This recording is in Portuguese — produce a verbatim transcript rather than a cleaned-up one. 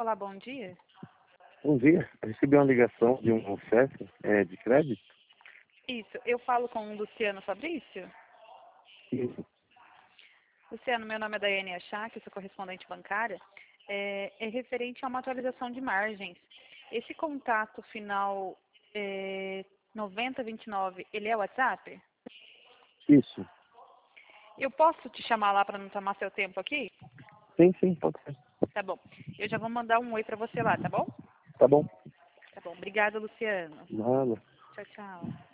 falar bom dia? Bom dia, eu recebi uma ligação de um chefe é, de crédito. Isso, eu falo com o Luciano Fabrício. Isso, Luciano, meu nome é Daiane Achak, sou correspondente bancária. É, é referente a uma atualização de margens. Esse contato final é, noventa vinte e nove, ele é o WhatsApp? isso. Eu posso te chamar lá para não tomar seu tempo aqui? Sim, sim, pode ser. Tá bom. Eu já vou mandar um oi para você lá, tá bom? Tá bom. Tá bom. Obrigada, Luciano. Nada. Tchau, tchau.